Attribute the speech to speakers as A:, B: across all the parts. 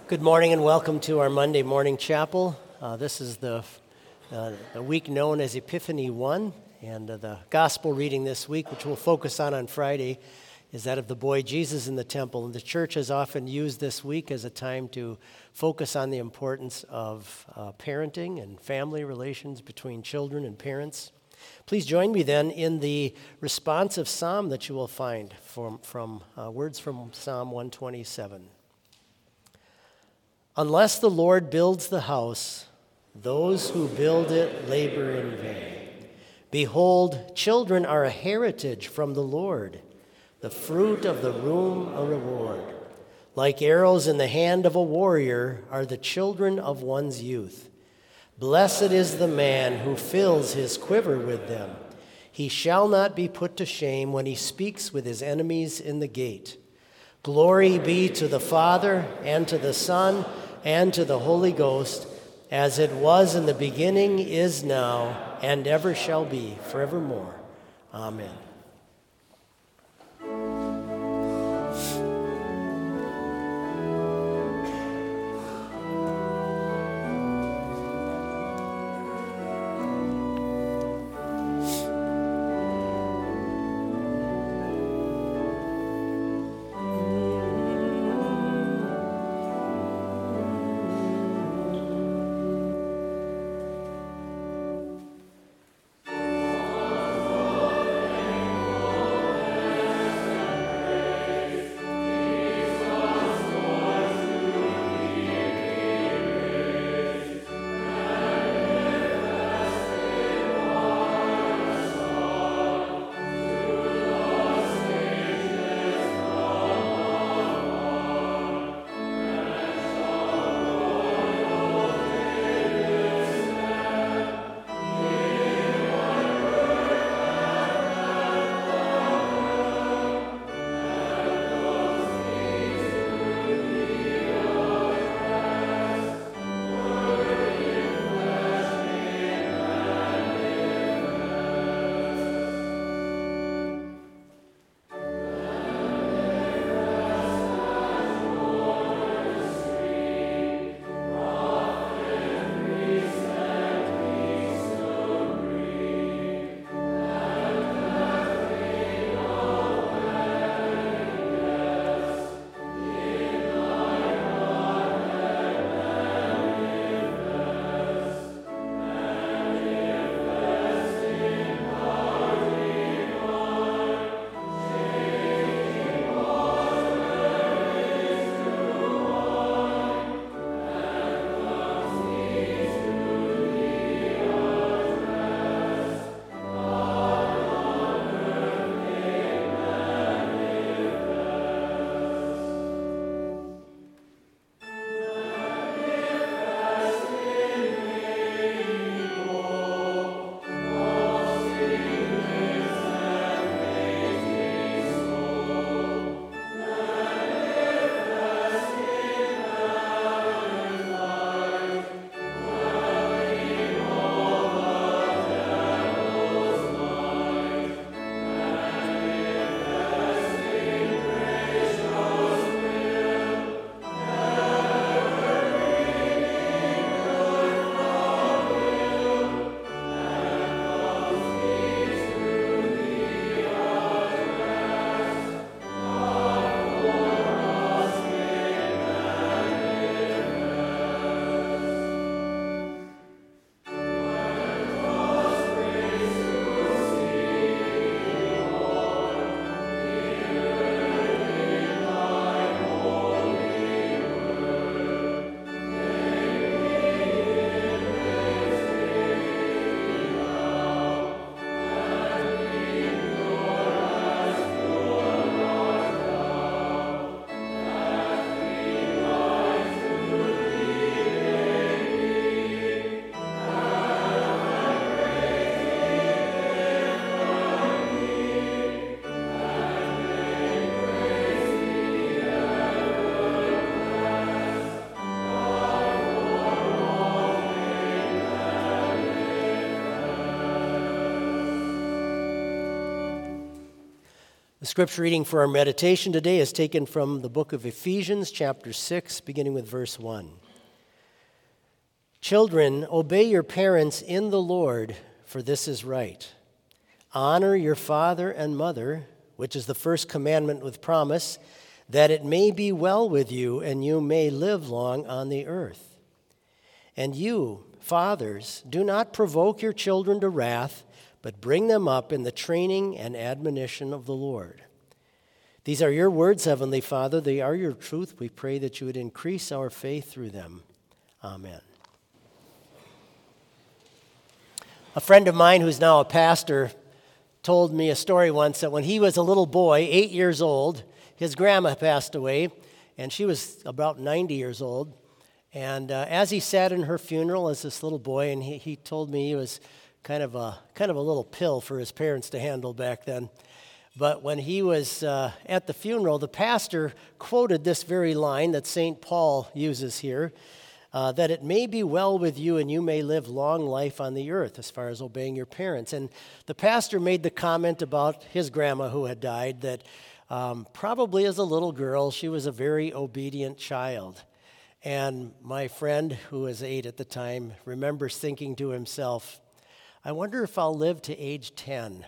A: Good morning and welcome to our Monday morning chapel. This is the week known as Epiphany 1, and the gospel reading this week, which we'll focus on Friday, is that of the boy Jesus in the temple. And the church has often used this week as a time to focus on the importance of parenting and family relations between children and parents. Please join me then in the responsive psalm that you will find from words from Psalm 127. Unless the Lord builds the house, those who build it labor in vain. Behold, children are a heritage from the Lord, the fruit of the womb a reward. Like arrows in the hand of a warrior are the children of one's youth. Blessed is the man who fills his quiver with them. He shall not be put to shame when he speaks with his enemies in the gate. Glory be to the Father, and to the Son, and to the Holy Ghost, as it was in the beginning, is now, and ever shall be, forevermore. Amen. The scripture reading for our meditation today is taken from the book of Ephesians, chapter 6, beginning with verse 1. Children, obey your parents in the Lord, for this is right. Honor your father and mother, which is the first commandment with promise, that it may be well with you and you may live long on the earth. And you, fathers, do not provoke your children to wrath, but bring them up in the training and admonition of the Lord. These are your words, Heavenly Father. They are your truth. We pray that you would increase our faith through them. Amen. A friend of mine who's now a pastor told me a story once that when he was a little boy, 8 years old, his grandma passed away, and she was about 90 years old. And as he sat in her funeral as this little boy, and he told me he was kind of a little pill for his parents to handle back then. But when he was at the funeral, the pastor quoted this very line that St. Paul uses here, that it may be well with you and you may live long life on the earth, as far as obeying your parents. And the pastor made the comment about his grandma who had died, that probably as a little girl, she was a very obedient child. And my friend, who was 8 at the time, remembers thinking to himself, I wonder if I'll live to age 10.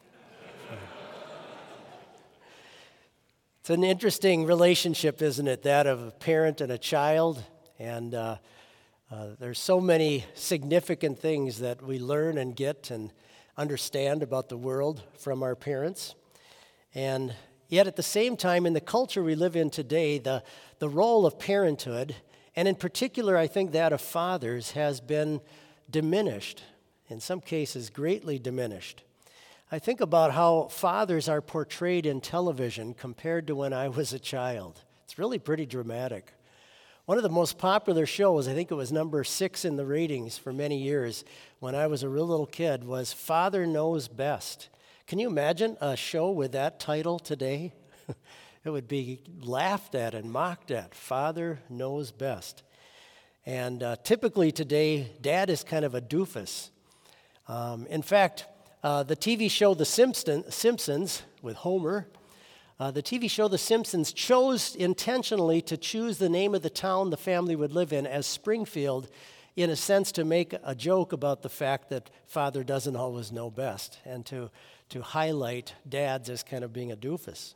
A: It's an interesting relationship, isn't it, that of a parent and a child? And there's so many significant things that we learn and get and understand about the world from our parents. And yet at the same time, in the culture we live in today, the role of parenthood, and in particular I think that of fathers, has been diminished, in some cases greatly diminished. I think about how fathers are portrayed in television compared to when I was a child. It's really pretty dramatic. One of the most popular shows, I think it was number 6 in the ratings for many years when I was a real little kid, was Father Knows Best. Can you imagine a show with that title today? It would be laughed at and mocked at. Father Knows Best. And typically today, Dad is kind of a doofus. In fact, the TV show The Simpsons with Homer, the TV show The Simpsons chose intentionally to choose the name of the town the family would live in as Springfield, in a sense to make a joke about the fact that father doesn't always know best, and to highlight dads as kind of being a doofus.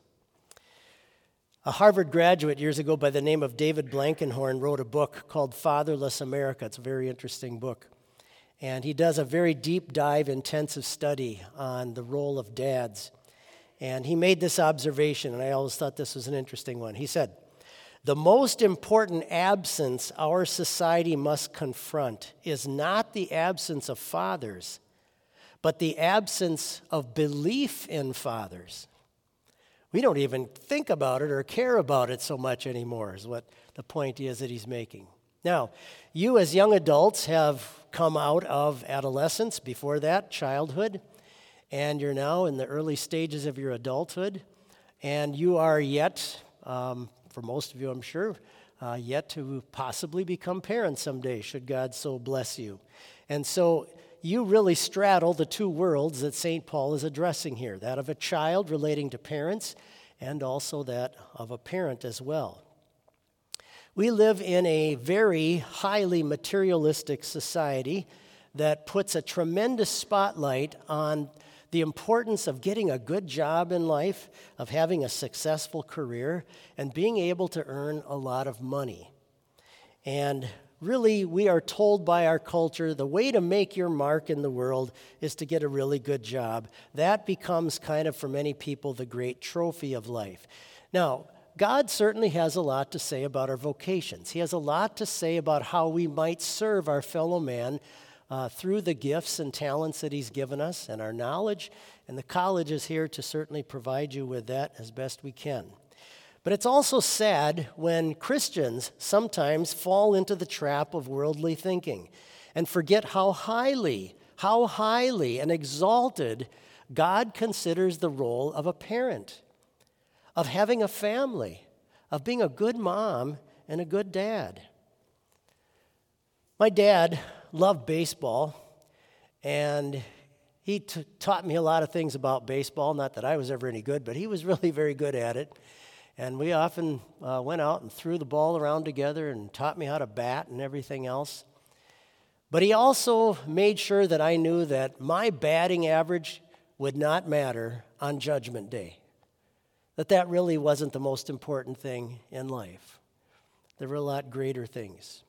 A: A Harvard graduate years ago by the name of David Blankenhorn wrote a book called Fatherless America. It's a very interesting book. And he does a very deep dive, intensive study on the role of dads. And he made this observation, and I always thought this was an interesting one. He said, the most important absence our society must confront is not the absence of fathers, but the absence of belief in fathers. We don't even think about it or care about it so much anymore, is what the point is that he's making. Now, you as young adults have come out of adolescence, before that, childhood, and you're now in the early stages of your adulthood, and you are yet, for most of you I'm sure, yet to possibly become parents someday, should God so bless you. And so you really straddle the two worlds that St. Paul is addressing here, that of a child relating to parents and also that of a parent as well. We live in a very highly materialistic society that puts a tremendous spotlight on the importance of getting a good job in life, of having a successful career, and being able to earn a lot of money. And really, we are told by our culture the way to make your mark in the world is to get a really good job. That becomes kind of, for many people, the great trophy of life. Now, God certainly has a lot to say about our vocations. He has a lot to say about how we might serve our fellow man through the gifts and talents that he's given us and our knowledge. And the college is here to certainly provide you with that as best we can. But it's also sad when Christians sometimes fall into the trap of worldly thinking and forget how highly and exalted God considers the role of a parent, of having a family, of being a good mom and a good dad. My dad loved baseball, and He taught me a lot of things about baseball, not that I was ever any good, but he was really very good at it. And we often went out and threw the ball around together and taught me how to bat and everything else. But he also made sure that I knew that my batting average would not matter on Judgment Day, that really wasn't the most important thing in life. There were a lot greater things.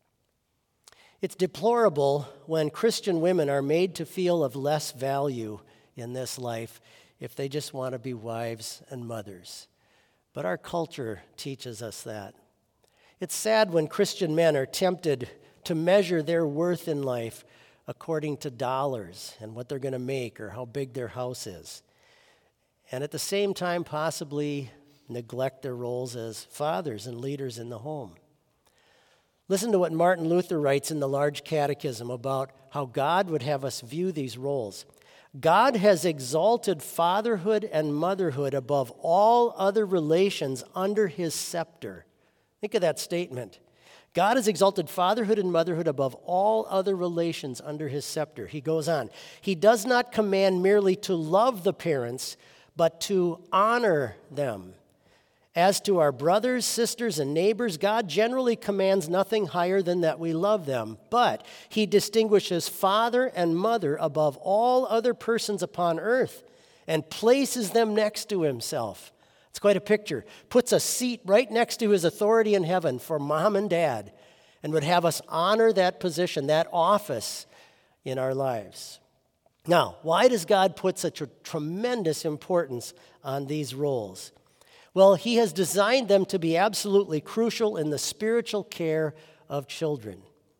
A: It's deplorable when Christian women are made to feel of less value in this life if they just want to be wives and mothers. But our culture teaches us that. It's sad when Christian men are tempted to measure their worth in life according to dollars and what they're going to make or how big their house is. And at the same time, possibly neglect their roles as fathers and leaders in the home. Listen to what Martin Luther writes in the Large Catechism about how God would have us view these roles. God has exalted fatherhood and motherhood above all other relations under his scepter. Think of that statement. God has exalted fatherhood and motherhood above all other relations under his scepter. He goes on. He does not command merely to love the parents, but to honor them. As to our brothers, sisters, and neighbors, God generally commands nothing higher than that we love them. But he distinguishes father and mother above all other persons upon earth and places them next to himself. It's quite a picture. Puts a seat right next to his authority in heaven for mom and dad and would have us honor that position, that office in our lives. Now, why does God put such a tremendous importance on these roles? Well, he has designed them to be absolutely crucial in the spiritual care of children.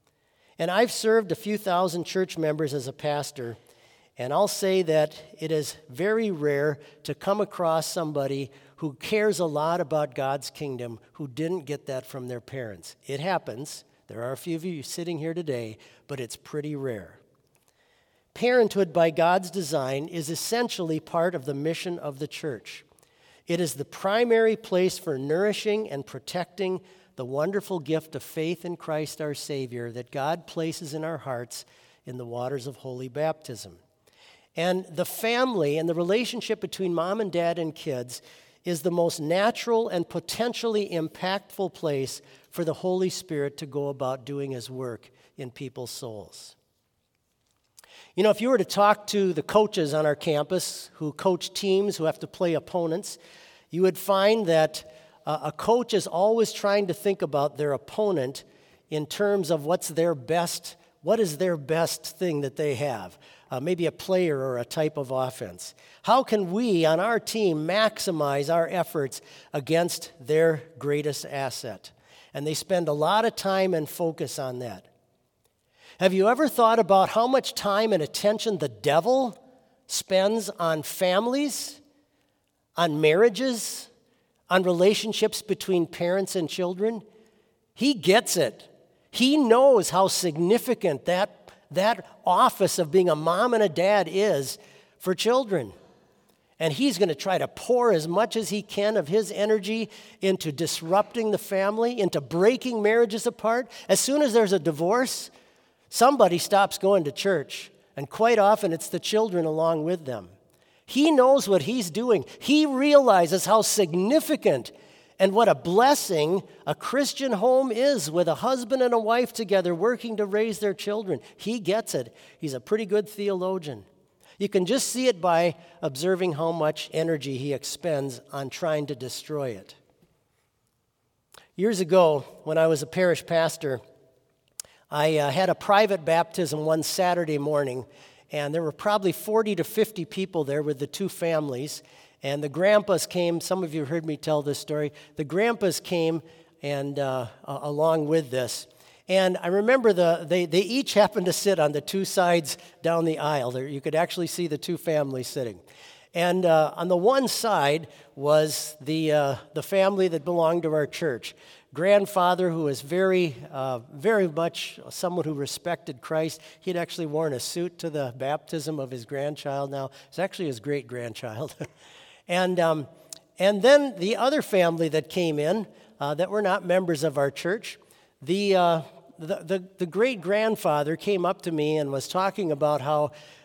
A: And I've served a few thousand church members as a pastor, and I'll say that it is very rare to come across somebody who cares a lot about God's kingdom who didn't get that from their parents. It happens. There are a few of you sitting here today, but it's pretty rare. Parenthood by God's design is essentially part of the mission of the church. It is the primary place for nourishing and protecting the wonderful gift of faith in Christ our Savior that God places in our hearts in the waters of holy baptism. And the family and the relationship between mom and dad and kids is the most natural and potentially impactful place for the Holy Spirit to go about doing his work in people's souls. You know, if you were to talk to the coaches on our campus who coach teams who have to play opponents, you would find that a coach is always trying to think about their opponent in terms of what is their best thing that they have, maybe a player or a type of offense. How can we on our team maximize our efforts against their greatest asset? And they spend a lot of time and focus on that. Have you ever thought about how much time and attention the devil spends on families, on marriages, on relationships between parents and children? He gets it. He knows how significant that office of being a mom and a dad is for children. And he's going to try to pour as much as he can of his energy into disrupting the family, into breaking marriages apart. As soon as there's a divorce, somebody stops going to church, and quite often it's the children along with them. He knows what he's doing. He realizes how significant and what a blessing a Christian home is with a husband and a wife together working to raise their children. He gets it. He's a pretty good theologian. You can just see it by observing how much energy he expends on trying to destroy it. Years ago, when I was a parish pastor, I had a private baptism one Saturday morning, and there were probably 40 to 50 people there with the two families. And the grandpas came. Some of you heard me tell this story. The grandpas came and along with this. And I remember they each happened to sit on the two sides down the aisle. There, you could actually see the two families sitting. And on the one side was the family that belonged to our church. Grandfather, who was very much someone who respected Christ. He had actually worn a suit to the baptism of his grandchild now. It's actually his great-grandchild. And then the other family that came in that were not members of our church, the great-grandfather came up to me and was talking about how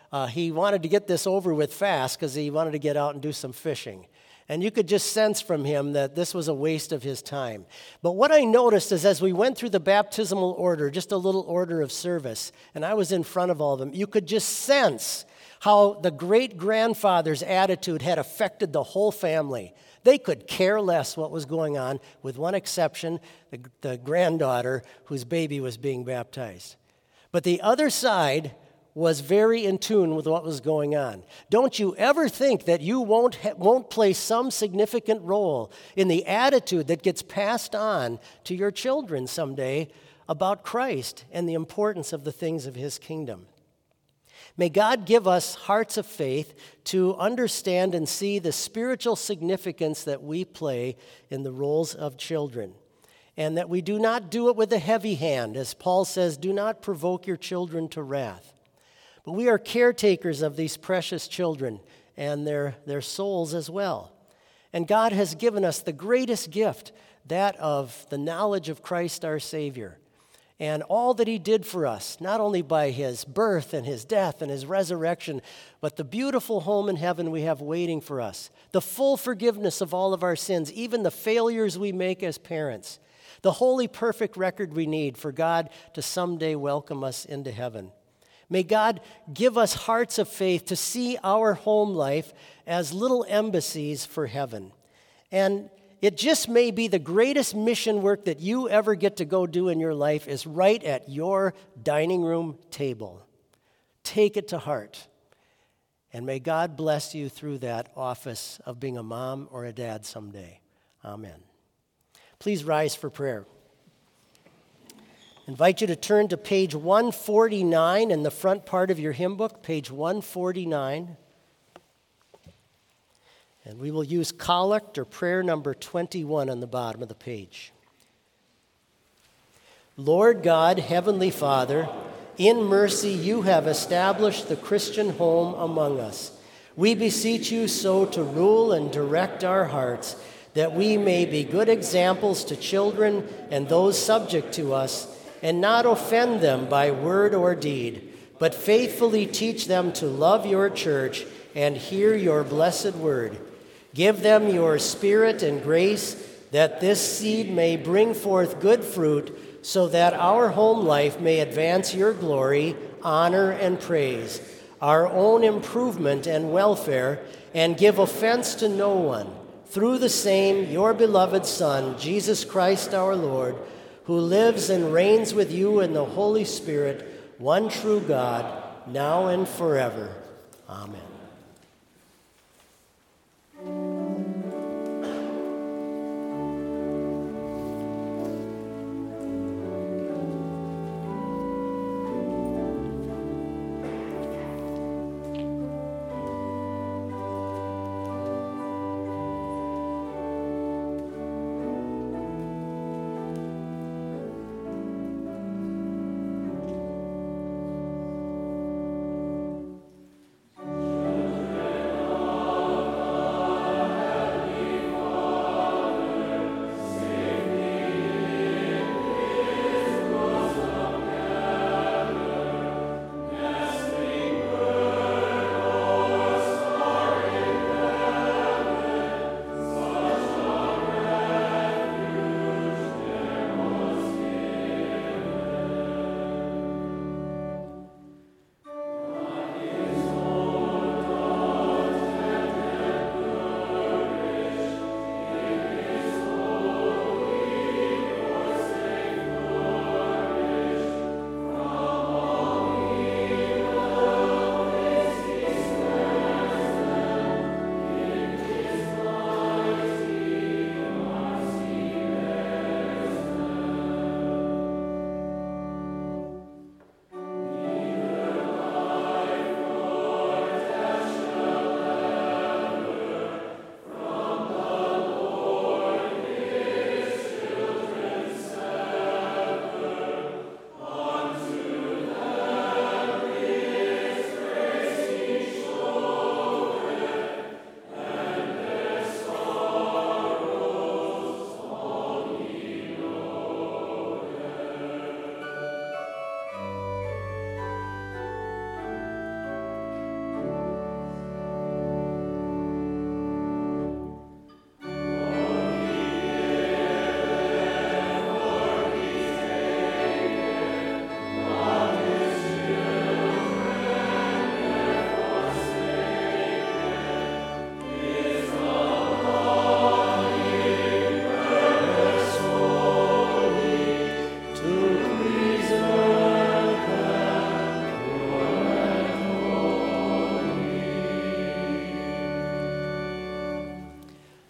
A: he wanted to get this over with fast because he wanted to get out and do some fishing. And you could just sense from him that this was a waste of his time. But what I noticed is as we went through the baptismal order, just a little order of service, and I was in front of all of them, you could just sense how the great-grandfather's attitude had affected the whole family. They could care less what was going on, with one exception, the granddaughter whose baby was being baptized. But the other side was very in tune with what was going on. Don't you ever think that you won't play some significant role in the attitude that gets passed on to your children someday about Christ and the importance of the things of his kingdom. May God give us hearts of faith to understand and see the spiritual significance that we play in the roles of children, and that we do not do it with a heavy hand. As Paul says, do not provoke your children to wrath. But we are caretakers of these precious children and their souls as well. And God has given us the greatest gift, that of the knowledge of Christ our Savior, and all that he did for us, not only by his birth and his death and his resurrection, but the beautiful home in heaven we have waiting for us, the full forgiveness of all of our sins, even the failures we make as parents, the holy, perfect record we need for God to someday welcome us into heaven. May God give us hearts of faith to see our home life as little embassies for heaven. And it just may be the greatest mission work that you ever get to go do in your life is right at your dining room table. Take it to heart. And may God bless you through that office of being a mom or a dad someday. Amen. Please rise for prayer. I invite you to turn to page 149 in the front part of your hymn book, page 149. And we will use collect or prayer number 21 on the bottom of the page. Lord God, Heavenly Father, in mercy you have established the Christian home among us. We beseech you so to rule and direct our hearts, that we may be good examples to children and those subject to us, and not offend them by word or deed, but faithfully teach them to love your church and hear your blessed word. Give them your spirit and grace, that this seed may bring forth good fruit, so that our home life may advance your glory, honor, and praise, our own improvement and welfare, and give offense to no one. Through the same, your beloved Son, Jesus Christ our Lord, who lives and reigns with you in the Holy Spirit, one true God, now and forever. Amen.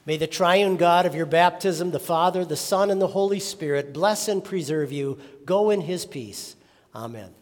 A: May the triune God of your baptism, the Father, the Son, and the Holy Spirit, bless and preserve you. Go in his peace. Amen.